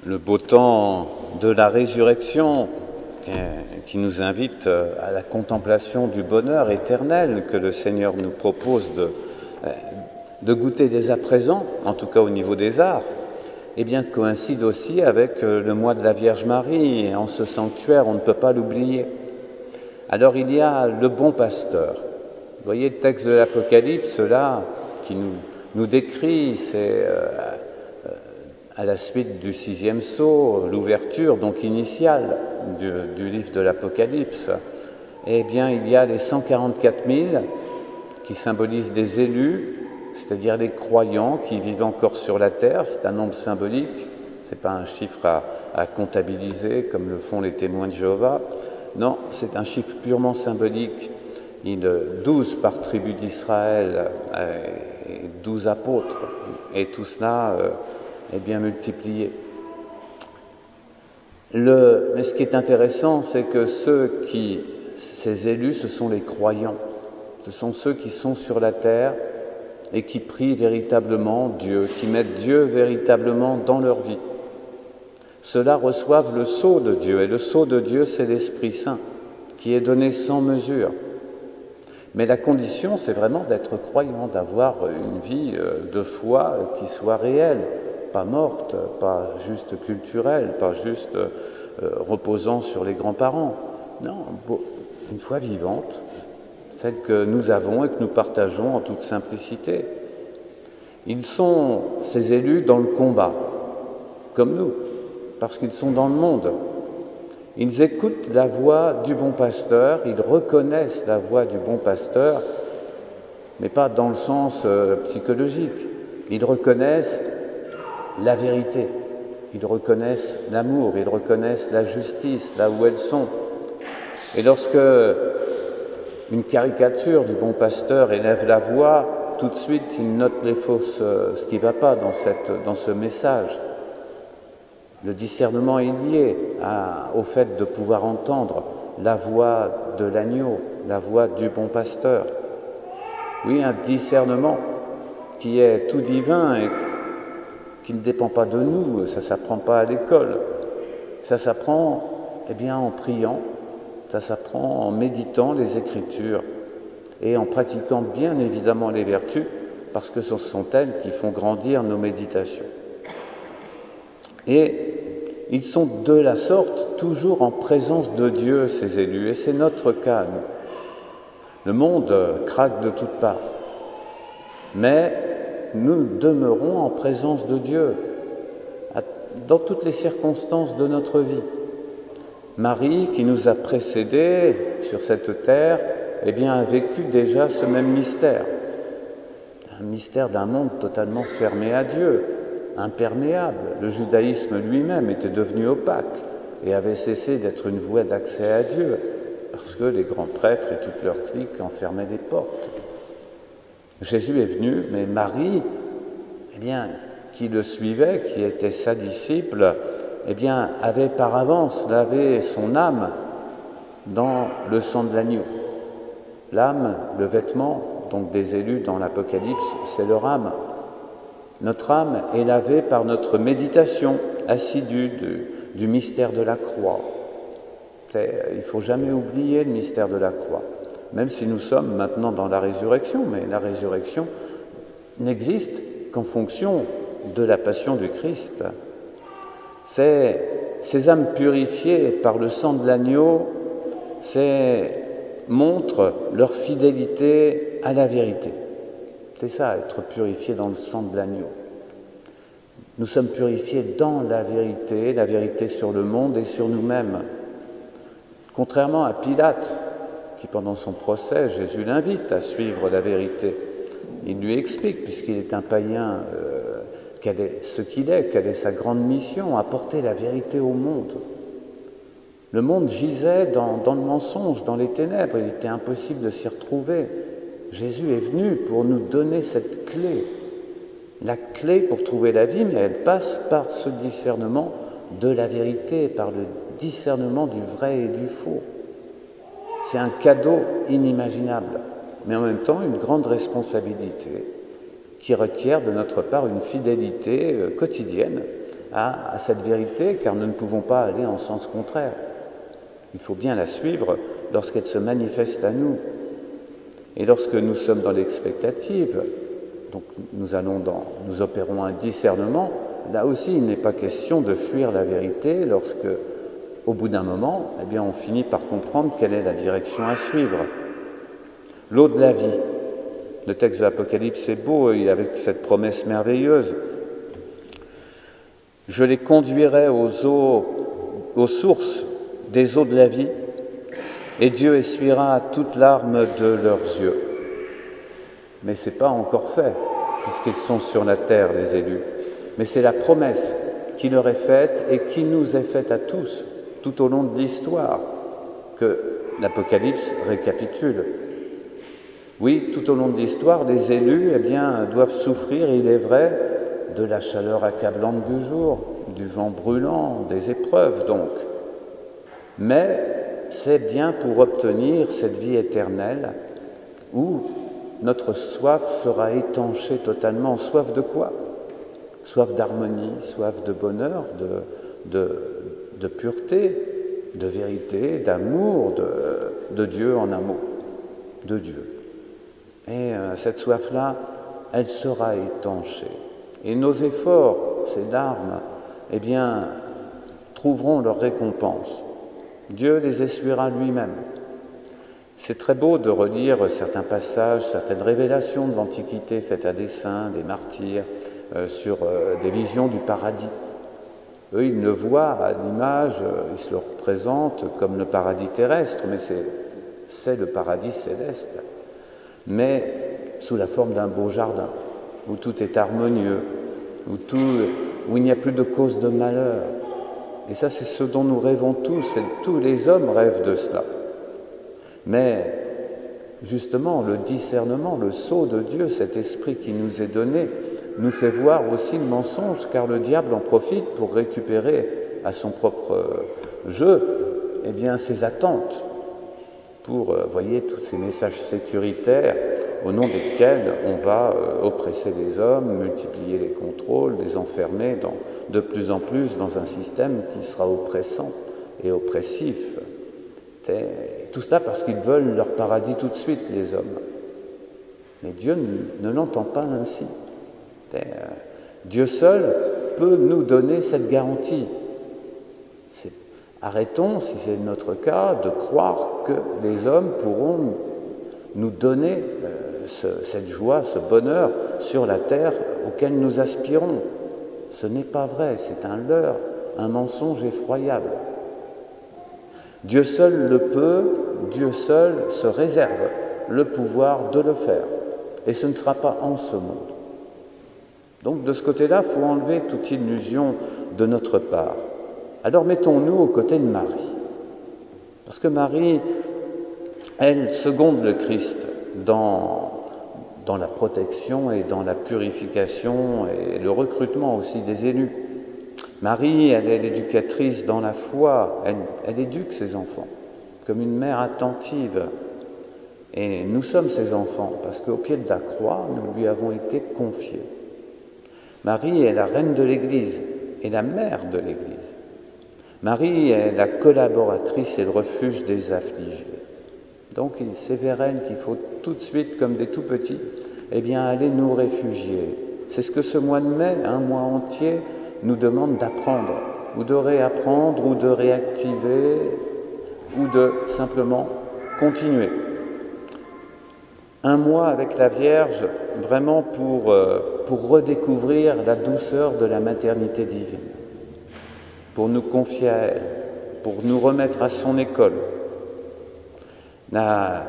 le beau temps de la résurrection qui nous invite à la contemplation du bonheur éternel que le Seigneur nous propose de goûter dès à présent, en tout cas au niveau des arts, eh bien coïncide aussi avec le mois de la Vierge Marie, et en ce sanctuaire on ne peut pas l'oublier. Alors il y a le bon pasteur. Vous voyez le texte de l'Apocalypse là qui nous décrit, c'est à la suite du 6e sceau, l'ouverture donc initiale du livre de l'Apocalypse. Eh bien il y a les 144 000 qui symbolisent des élus, c'est-à-dire les croyants qui vivent encore sur la terre. C'est un nombre symbolique, c'est pas un chiffre à comptabiliser comme le font les témoins de Jéhovah. Non, c'est un chiffre purement symbolique. 12 par tribu d'Israël, 12 apôtres, et tout cela est bien multiplié. Mais ce qui est intéressant, c'est que ces élus, ce sont les croyants. Ce sont ceux qui sont sur la terre et qui prient véritablement Dieu, qui mettent Dieu véritablement dans leur vie. Ceux-là reçoivent le sceau de Dieu, et le sceau de Dieu, c'est l'Esprit Saint, qui est donné sans mesure. Mais la condition, c'est vraiment d'être croyant, d'avoir une vie de foi qui soit réelle, pas morte, pas juste culturelle, pas juste reposant sur les grands-parents. Non, une foi vivante, celle que nous avons et que nous partageons en toute simplicité. Ils sont, ces élus, dans le combat, comme nous, parce qu'ils sont dans le monde. Ils écoutent la voix du bon pasteur, ils reconnaissent la voix du bon pasteur, mais pas dans le sens psychologique. Ils reconnaissent la vérité, ils reconnaissent l'amour, ils reconnaissent la justice là où elles sont. Et lorsque une caricature du bon pasteur élève la voix, tout de suite il note ce qui ne va pas dans ce message. Le discernement est lié au fait de pouvoir entendre la voix de l'agneau, la voix du bon pasteur. Oui, un discernement qui est tout divin et qui ne dépend pas de nous, ça ne s'apprend pas à l'école. Ça s'apprend en priant, ça s'apprend en méditant les Écritures et en pratiquant bien évidemment les vertus, parce que ce sont elles qui font grandir nos méditations. Et ils sont de la sorte toujours en présence de Dieu, ces élus, et c'est notre cas, nous. Le monde craque de toutes parts, mais nous demeurons en présence de Dieu dans toutes les circonstances de notre vie. Marie, qui nous a précédés sur cette terre, a vécu déjà ce même mystère. Un mystère d'un monde totalement fermé à Dieu, imperméable. Le judaïsme lui-même était devenu opaque et avait cessé d'être une voie d'accès à Dieu parce que les grands prêtres et toute leur clique enfermaient des portes. Jésus est venu, mais Marie, qui le suivait, qui était sa disciple, avait par avance lavé son âme dans le sang de l'agneau. L'âme, le vêtement, donc des élus dans l'Apocalypse, c'est leur âme. Notre âme est lavée par notre méditation assidue du mystère de la croix. Il ne faut jamais oublier le mystère de la croix, même si nous sommes maintenant dans la résurrection, mais la résurrection n'existe qu'en fonction de la passion du Christ. Ces âmes purifiées par le sang de l'agneau montrent leur fidélité à la vérité. C'est ça, être purifié dans le sang de l'agneau. Nous sommes purifiés dans la vérité sur le monde et sur nous-mêmes. Contrairement à Pilate, qui pendant son procès, Jésus l'invite à suivre la vérité. Il lui explique, puisqu'il est un païen, quel est sa grande mission, apporter la vérité au monde. Le monde gisait dans le mensonge, dans les ténèbres, il était impossible de s'y retrouver. Jésus est venu pour nous donner cette clé. La clé pour trouver la vie, mais elle passe par ce discernement de la vérité, par le discernement du vrai et du faux. C'est un cadeau inimaginable, mais en même temps une grande responsabilité qui requiert de notre part une fidélité quotidienne à cette vérité, car nous ne pouvons pas aller en sens contraire. Il faut bien la suivre lorsqu'elle se manifeste à nous. Et lorsque nous sommes dans l'expectative, donc nous opérons un discernement, là aussi il n'est pas question de fuir la vérité lorsque, au bout d'un moment, eh bien, on finit par comprendre quelle est la direction à suivre. L'eau de la vie. Le texte de l'Apocalypse est beau, et avec cette promesse merveilleuse. Je les conduirai aux sources des eaux de la vie, et Dieu essuiera toute larme de leurs yeux. Mais ce n'est pas encore fait, puisqu'ils sont sur la terre, les élus. Mais c'est la promesse qui leur est faite et qui nous est faite à tous, tout au long de l'histoire, que l'Apocalypse récapitule. Oui, tout au long de l'histoire, les élus doivent souffrir, il est vrai, de la chaleur accablante du jour, du vent brûlant, des épreuves donc. Mais c'est bien pour obtenir cette vie éternelle où notre soif sera étanchée totalement. Soif de quoi? Soif d'harmonie, soif de bonheur, de pureté, de vérité, d'amour, de Dieu en un mot, de Dieu. Et cette soif-là, elle sera étanchée. Et nos efforts, ces larmes, trouveront leur récompense. Dieu les essuiera lui-même. C'est très beau de relire certains passages, certaines révélations de l'Antiquité faites à des saints, des martyrs, sur des visions du paradis. Eux, ils le voient à l'image, ils se le représentent comme le paradis terrestre, mais c'est le paradis céleste. Mais sous la forme d'un beau jardin, où tout est harmonieux, où il n'y a plus de cause de malheur. Et ça, c'est ce dont nous rêvons tous, et tous les hommes rêvent de cela. Mais justement, le discernement, le sceau de Dieu, cet esprit qui nous est donné, nous fait voir aussi le mensonge, car le diable en profite pour récupérer à son propre jeu ses attentes, pour, voyez, tous ces messages sécuritaires au nom desquels on va oppresser les hommes, multiplier les contrôles, les enfermer de plus en plus dans un système qui sera oppressant et oppressif. Tout cela parce qu'ils veulent leur paradis tout de suite, les hommes. Mais Dieu ne l'entend pas ainsi. Dieu seul peut nous donner cette garantie. Arrêtons, si c'est notre cas, de croire que les hommes pourront nous donner cette joie, ce bonheur sur la terre auquel nous aspirons. Ce n'est pas vrai, c'est un leurre, un mensonge effroyable. Dieu seul le peut, Dieu seul se réserve le pouvoir de le faire. Et ce ne sera pas en ce monde. Donc de ce côté-là, il faut enlever toute illusion de notre part. Alors mettons-nous aux côtés de Marie. Parce que Marie, elle seconde le Christ dans la protection et dans la purification et le recrutement aussi des élus. Marie, elle est l'éducatrice dans la foi, elle éduque ses enfants comme une mère attentive. Et nous sommes ses enfants parce qu'au pied de la croix, nous lui avons été confiés. Marie est la reine de l'Église et la mère de l'Église. Marie est la collaboratrice et le refuge des affligés. Donc c'est vers elle qu'il faut tout de suite, comme des tout petits, aller nous réfugier. C'est ce que ce mois de mai, un mois entier, nous demande d'apprendre, ou de réapprendre, ou de réactiver, ou de simplement continuer. Un mois avec la Vierge, vraiment pour redécouvrir la douceur de la maternité divine, pour nous confier à elle, pour nous remettre à son école. La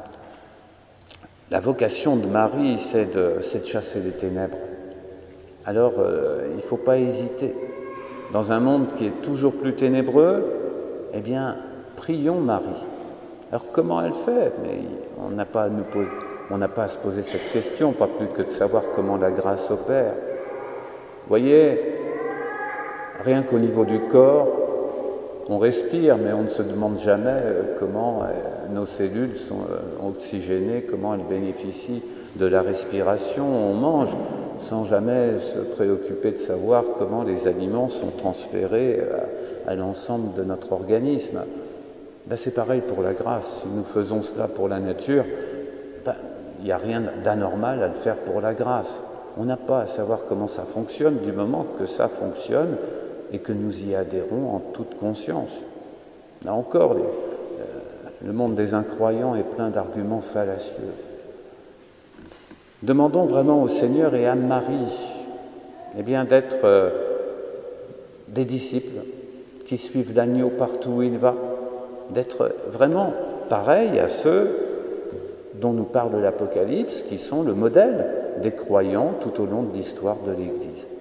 vocation de Marie, c'est de chasser les ténèbres. Alors, il ne faut pas hésiter. Dans un monde qui est toujours plus ténébreux, prions Marie. Alors, comment elle fait? Mais on n'a pas à se poser cette question, pas plus que de savoir comment la grâce opère. Vous voyez, rien qu'au niveau du corps, on respire, mais on ne se demande jamais comment nos cellules sont oxygénées, comment elles bénéficient de la respiration. On mange, sans jamais se préoccuper de savoir comment les aliments sont transférés à l'ensemble de notre organisme. C'est pareil pour la grâce. Si nous faisons cela pour la nature, il n'y a rien d'anormal à le faire pour la grâce. On n'a pas à savoir comment ça fonctionne du moment que ça fonctionne et que nous y adhérons en toute conscience. Là encore, le monde des incroyants est plein d'arguments fallacieux. Demandons vraiment au Seigneur et à Marie d'être des disciples qui suivent l'agneau partout où il va, d'être vraiment pareils à ceux dont nous parle l'Apocalypse, qui sont le modèle des croyants tout au long de l'histoire de l'Église.